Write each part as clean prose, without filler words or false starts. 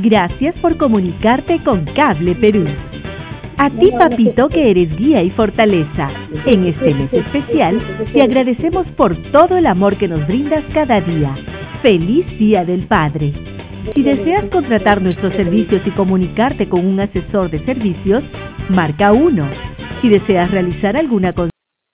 Gracias por comunicarte con Cable Perú. A ti, papito, que eres guía y fortaleza. En este mes especial, te agradecemos por todo el amor que nos brindas cada día. ¡Feliz Día del Padre! Si deseas contratar nuestros servicios y comunicarte con un asesor de servicios, marca 1. Si deseas realizar alguna consulta,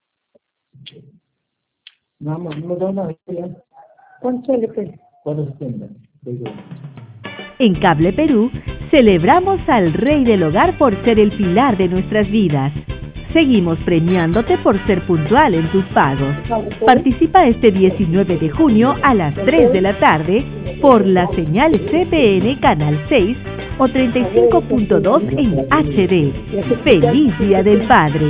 en Cable Perú, celebramos al Rey del Hogar por ser el pilar de nuestras vidas. Seguimos premiándote por ser puntual en tus pagos. Participa este 19 de junio a las 3 de la tarde por la señal CPN Canal 6 o 35.2 en HD. ¡Feliz Día del Padre!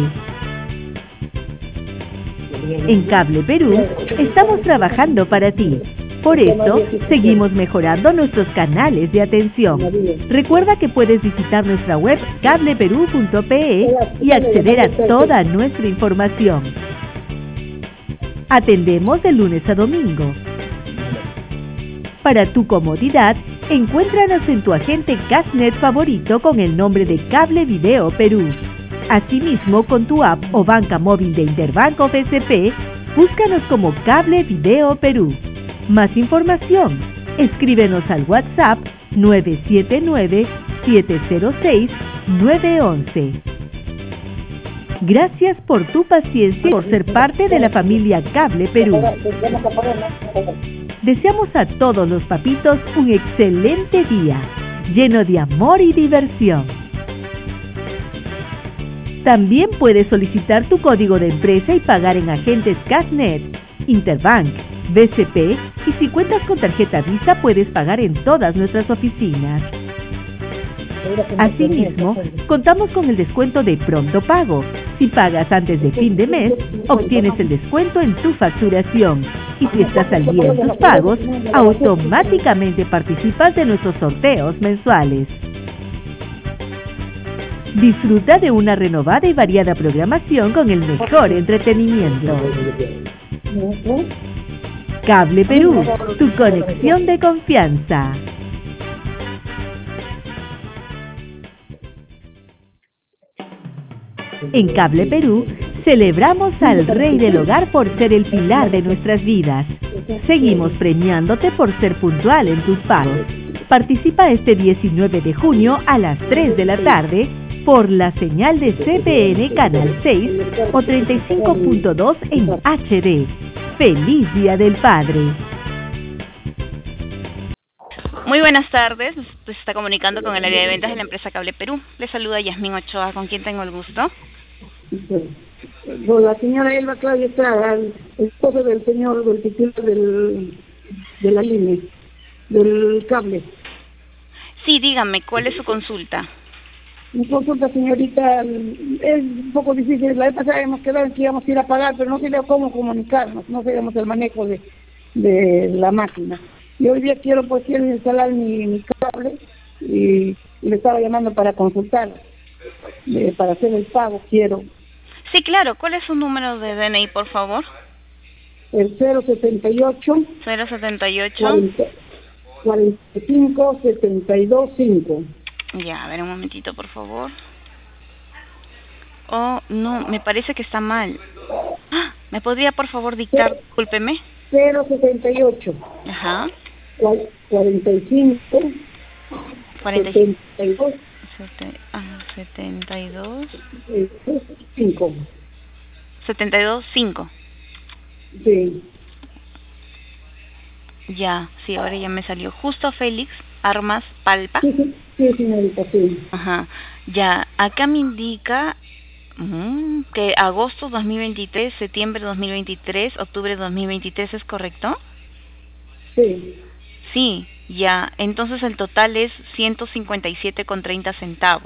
En Cable Perú, estamos trabajando para ti. Por eso, seguimos mejorando nuestros canales de atención. Recuerda que puedes visitar nuestra web cableperú.pe y acceder a toda nuestra información. Atendemos de lunes a domingo. Para tu comodidad, encuéntranos en tu agente Cashnet favorito con el nombre de Cable Video Perú. Asimismo, con tu app o banca móvil de Interbank o BCP, búscanos como Cable Video Perú. Más información, escríbenos al WhatsApp 979-706-911. Gracias por tu paciencia y por ser parte de la familia Cable Perú. Deseamos a todos los papitos un excelente día, lleno de amor y diversión. También puedes solicitar tu código de empresa y pagar en agentes Cashnet, Interbank, BCP, y si cuentas con tarjeta Visa puedes pagar en todas nuestras oficinas. Asimismo, contamos con el descuento de pronto pago. Si pagas antes de fin de mes, obtienes el descuento en tu facturación. Y si estás al día en tus pagos, automáticamente participas de nuestros sorteos mensuales. Disfruta de una renovada y variada programación con el mejor entretenimiento. Cable Perú, tu conexión de confianza. En Cable Perú, celebramos al Rey del Hogar por ser el pilar de nuestras vidas. Seguimos premiándote por ser puntual en tus pagos. Participa este 19 de junio a las 3 de la tarde por la señal de CPN Canal 6 o 35.2 en HD. ¡Feliz Día del Padre! Muy buenas tardes, se está comunicando con el área de ventas de la empresa Cable Perú. Le saluda Yasmín Ochoa, ¿con quién tengo el gusto? Con la señora Elba Claudia Estrada, el esposo del señor del titular de la línea, del cable. Sí, dígame, ¿cuál es su consulta? Mi consulta, señorita, es un poco difícil. La vez pasada hemos quedado en que íbamos a ir a pagar, pero no sabíamos cómo comunicarnos, no sabíamos el manejo de la máquina. Y hoy día quiero instalar mi cable y le estaba llamando para consultar, para hacer el pago quiero. Sí, claro, ¿cuál es su número de DNI, por favor? El 078 45 72 5. Ya, a ver un momentito, por favor. Oh, no, me parece que está mal. ¡Ah! ¿Me podría, por favor, dictar? Discúlpeme. 078. Ajá. 45. 72. 72. 5. 72, 5. Sí. Ya, sí, ahora ya me salió. Justo Félix Armas Palpa. Sí, señorita, sí. Ajá. Ya, acá me indica que agosto 2023, septiembre 2023, octubre 2023, ¿es correcto? Sí. Sí, ya. Entonces el total es 157,30 centavos.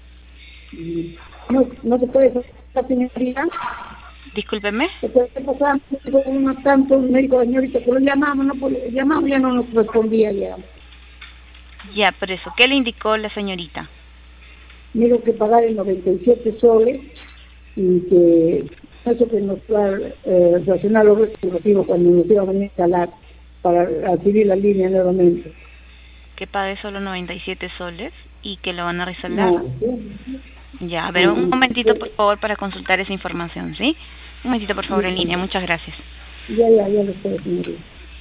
No se puede hacer, señorita. Discúlpeme. Se puede pasar con unos tantos médicos, señorita, que lo llamamos, llamamos, ya no nos respondía ya. Ya, por eso. ¿Qué le indicó la señorita? Me dijo que pagar el 97 soles y que eso que nos va a relacionar los recibos cuando nos iba a venir a instalar para adquirir la línea nuevamente. que pague solo 97 soles y que lo van a resolver. No. Ya, a ver, un momentito por favor para consultar esa información, ¿sí? Un momentito por favor en línea, muchas gracias. Ya lo sé, señorita.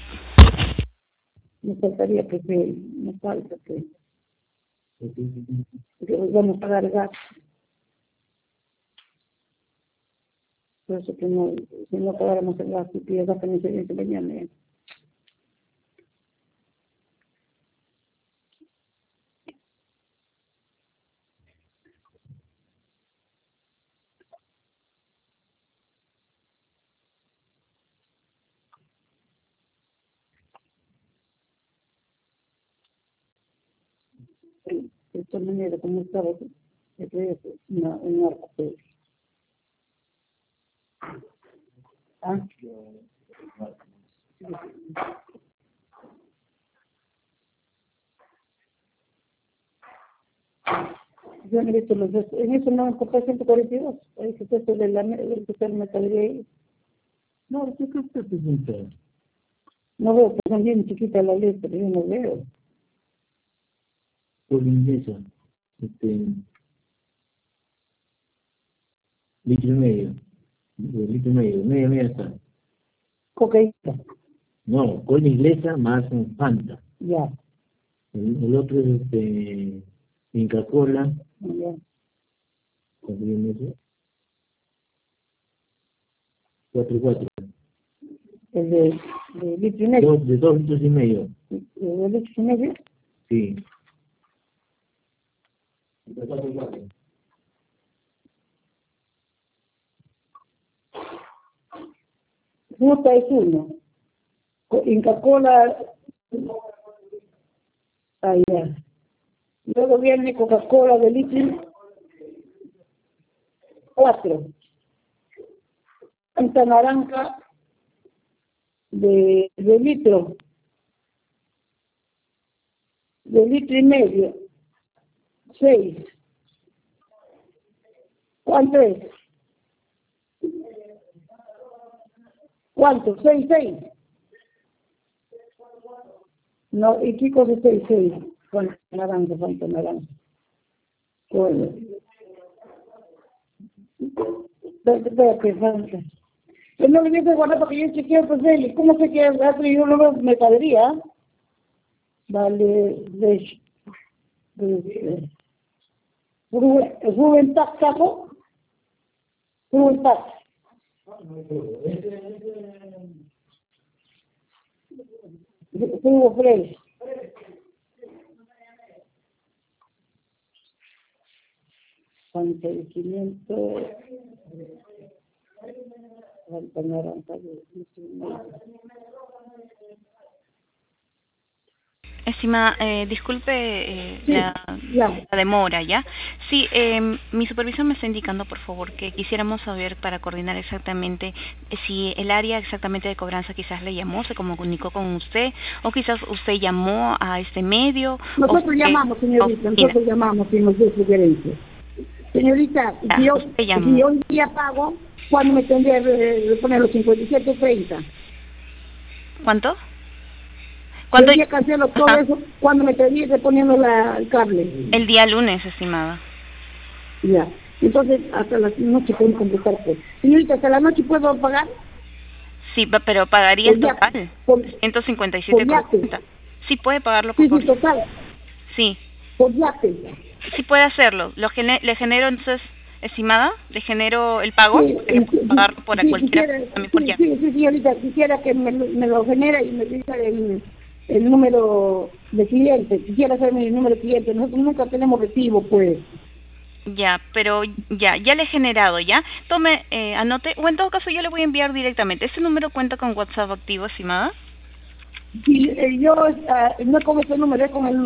Me faltaría que me falta que vamos a pagar gas. Por eso que no, si no pagáramos el gas, y el gas también se mañana. De esta manera, como estaba, es una arco. Yo no he visto los dos, en eso no me costó 142, es que esto de la metalía ahí. No, ¿qué crees que te sientes? No veo, pues son bien chiquitas las letras, yo no veo. Por inglesa, litro y medio, media está. Cocaína. No, con inglesa más un Fanta. Ya. El otro es Inca-Cola. Ya. ¿Cuánto viene eso? 4. El de litro y medio. De 2 litros y medio. ¿De litro y medio? Sí. Fruta es uno. Inca-Cola. Ya. Luego viene Coca-Cola de litro. 4. Fanta naranja de litro. De litro y medio. 6. ¿Cuánto es? ¿Cuánto? 6. No, ¿y qué cosa es 6? Fanta naranja. Bueno. Espérate, Fanta. Yo no le voy a guardar porque yo chequeo pues él. ¿Cómo se queda el gato? Yo no veo mercadería. Vale, Rubén Tax, ¿cajo? Rubén Tax. Tengo Fresh. Fanta de 500. Fanta naranja de litro y medio. Estimada, disculpe Sí, la demora, ¿ya? Sí, mi supervisor me está indicando, por favor, que quisiéramos saber para coordinar exactamente si el área exactamente de cobranza quizás le llamó, se comunicó con usted, o quizás usted llamó a este medio. Nosotros llamamos, señorita, nosotros llamamos y nos dio sugerencias. Señorita, si yo hoy día pago, ¿cuándo me tendría que poner los 57.30? ¿Cuánto? ¿Cuándo ya cancelo todo eso? ¿Cuándo me tendría que poniendo el cable? El día lunes, estimada. Ya. Entonces, hasta la noche puedo completar. Pues. Señorita, ¿hasta la noche puedo pagar? Sí, pero pagaría el total. 157,40. Sí, puede pagarlo por total. Sí. Por yate. Sí puede hacerlo. Le genero entonces, estimada, le genero el pago, sí, que puede pagarlo por cualquiera. Sí, señorita, quisiera que me lo genere y me diga el número de cliente. Quisiera hacerme el número de cliente. Nosotros nunca tenemos recibo, pues. Ya, pero ya le he generado, ¿ya? Tome, anote, o en todo caso yo le voy a enviar directamente. ¿Este número cuenta con WhatsApp activo, estimada? Sí, yo no con ese número, es con el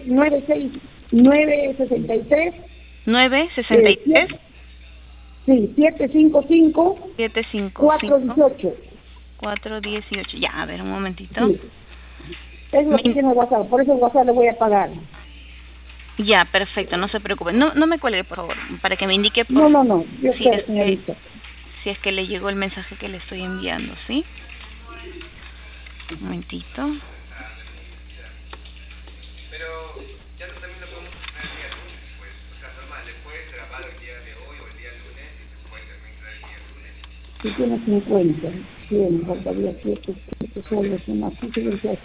963. 963. Sí, 755. 418. 418. Ya, a ver, un momentito. Sí. Es lo que tiene WhatsApp, por eso el WhatsApp le voy a pagar. Ya, perfecto, no se preocupe. No me cuelgue, por favor, para que me indique No, yo sé, señorita. Si es que le llegó el mensaje que le estoy enviando, ¿sí? Un momentito. Si tiene 50, 100, faltaría 7 soles, una sugerencia.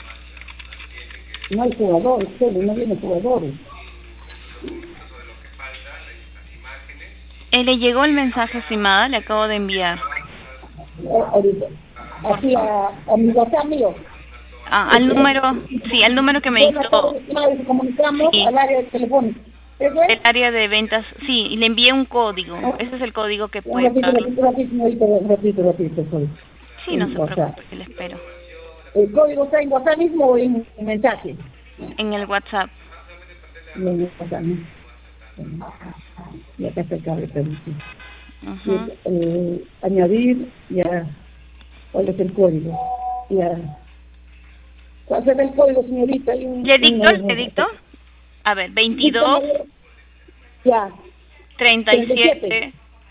No hay jugadores, no vienen jugadores. Le llegó el mensaje, estimada, le acabo de enviar. Ahorita. Aquí a mi WhatsApp mío. Al número, sí, al número que me hizo. Comunicamos Sí. Al área telefónica. ¿Eso es? El área de ventas, sí, y le envié un código. Ese es el código que puede Repito, Sí, no se preocupe, le espero. ¿El código está en WhatsApp mismo o en mensaje? En el WhatsApp. No, en WhatsApp, ¿no? Y acá está el cable, permíteme. Añadir, ya. ¿Cuál es el código? Ya. ¿Cuál será el código, señorita? ¿Le dicto? A ver, 22, ya. 37,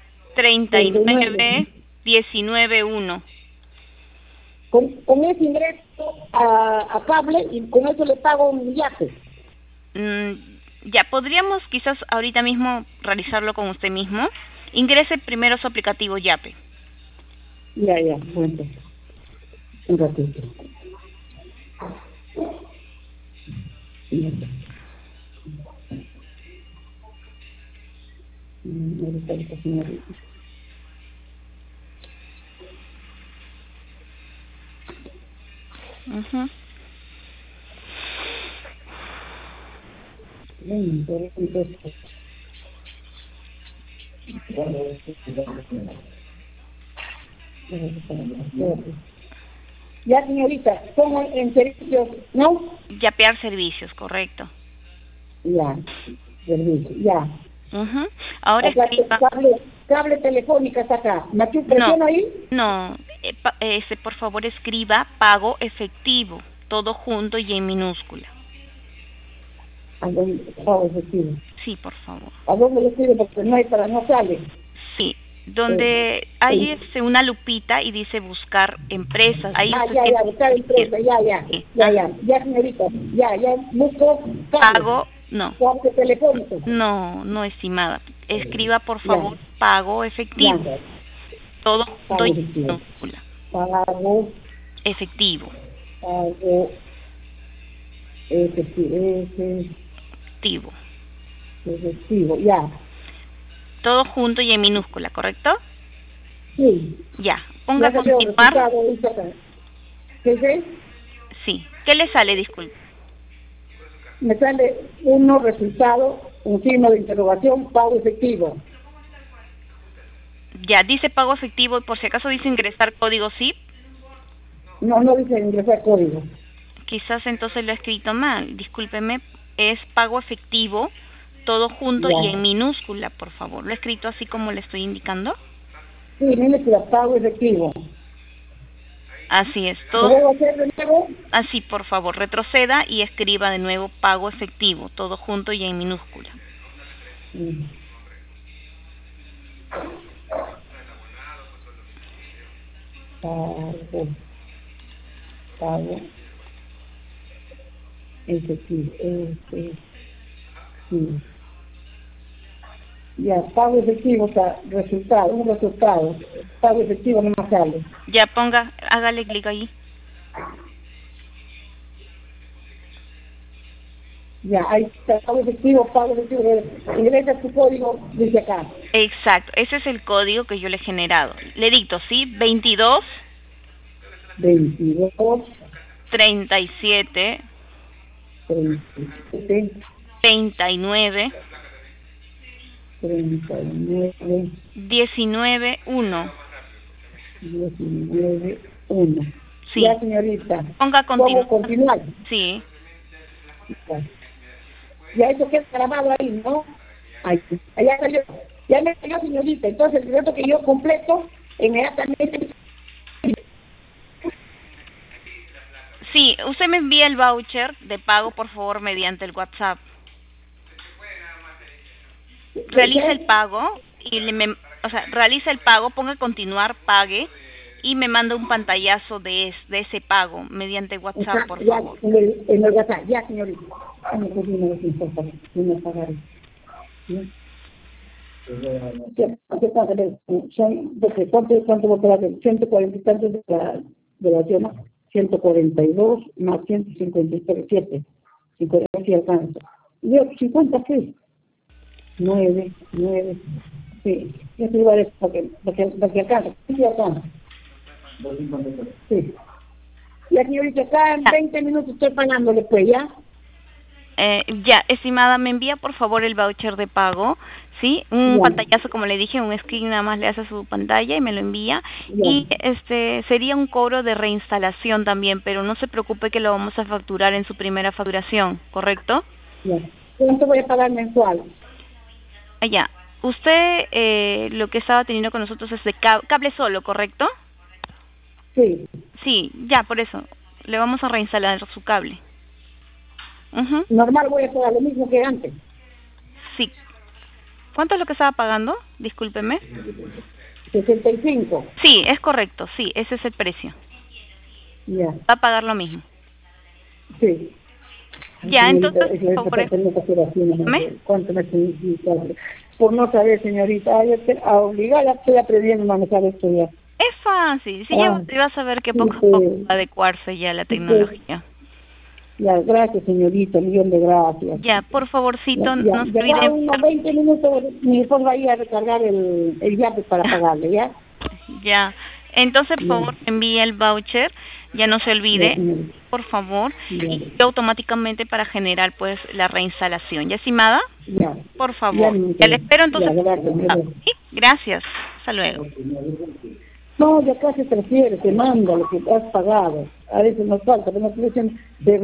39, 19, 1. Con ese ingreso a cable y con eso le pago un yate. Ya, podríamos quizás ahorita mismo realizarlo con usted mismo. Ingrese primero su aplicativo Yape. Ya, bueno. Un ratito. Ahorita, señorita. Ya, señorita, pongo en servicios, ¿no? Yapear servicios, correcto. Ya, servicios, ya. Ahora escriba. Cable telefónica está acá. ¿Presiono ahí? No, por favor escriba pago efectivo, todo junto y en minúscula. ¿A dónde? Pago efectivo. Sí, por favor. ¿A dónde lo escribo? Porque no sale. Sí, donde hay una lupita y dice buscar empresas. Ahí buscar empresas, ya, señorita, ya, busco pago, no. Cable telefónico. No, estimada. Escriba, por favor, pago efectivo. Ya. Todo junto y en minúscula. Pago efectivo. Pago efectivo, ya. Todo junto y en minúscula, ¿correcto? Sí. Ya, ponga continuar. ¿Qué es? Sí. ¿Qué le sale, disculpe? Me sale uno resultado, un signo de interrogación, pago efectivo. Ya, dice pago efectivo y por si acaso dice ingresar código SIP. No dice ingresar código. Quizás entonces lo he escrito mal, discúlpeme, es pago efectivo, todo junto y en minúscula, por favor. ¿Lo he escrito así como le estoy indicando? Sí, minúscula, pago efectivo. Así es, todo. ¿Puedo hacer de nuevo? Así, por favor, retroceda y escriba de nuevo pago efectivo, todo junto y en minúscula. Pago efectivo, sí. Ya, pago efectivo, un resultado. Pago efectivo no me sale. Ya, hágale clic ahí. Ya, ahí está, pago efectivo. Ingresa tu código, dice acá. Exacto, ese es el código que yo le he generado. Le dicto, ¿sí? 22 37 39 19 1. Sí. Ya, señorita. Ponga continuar. Sí. Ya eso queda grabado ahí, ¿no? Allá salió. Ya me salió, señorita. Entonces el reto que yo completo, inmediatamente. Sí, usted me envía el voucher de pago, por favor, mediante el WhatsApp. Realiza el pago, realiza el pago, ponga continuar, pague, y me manda un pantallazo de ese pago mediante WhatsApp, por ya, favor. en el WhatsApp, ya, señorita. Ay, pues, dime si importa, si me pagaré. ¿Sí? ¿Qué pasa? ¿Cuánto voy a pagar? 140 y tantos de la zona, 142 más 157, 50 si alcanza. Y yo, 50 qué? 9, sí, yo te igual para que alcanza, sí alcanza. Sí. Ya, señorita, acá en 20 minutos estoy pagando después, ¿ya? Ya, estimada, me envía por favor el voucher de pago, ¿sí? Un pantallazo, como le dije, un screen nada más le hace a su pantalla y me lo envía. Y sería un cobro de reinstalación también, pero no se preocupe que lo vamos a facturar en su primera facturación, ¿correcto? Ya. ¿Cuánto voy a pagar mensual? Ya. Usted lo que estaba teniendo con nosotros es de cable solo, ¿correcto? Sí. Sí, ya, por eso. Le vamos a reinstalar su cable. Normal voy a pagar lo mismo que antes. Sí. ¿Cuánto es lo que estaba pagando? Discúlpeme. 65. Sí, es correcto, sí, ese es el precio. Ya. Va a pagar lo mismo. Sí. Ya, señorita, entonces, ¿cuánto me significa? Por no saber, señorita, obligada estoy aprendiendo a manejar esto ya. Es fácil, sí, ya vas a ver que poco a poco va a adecuarse ya la tecnología. Ya, gracias, señorita, millón de gracias. Ya, por favorcito, ya, no se olvide. Unos 20 minutos mi esposo va a ir a recargar el llave para pagarle, ¿ya? Ya, entonces, por favor, envíe el voucher, ya no se olvide, por favor, y automáticamente para generar, pues, la reinstalación. ¿Ya, estimada? Ya. Por favor. Ya le espero, entonces. Gracias. Gracias. Hasta luego. No, ya casi prefiere, te manda lo que has pagado. A veces nos falta, pero nos dicen de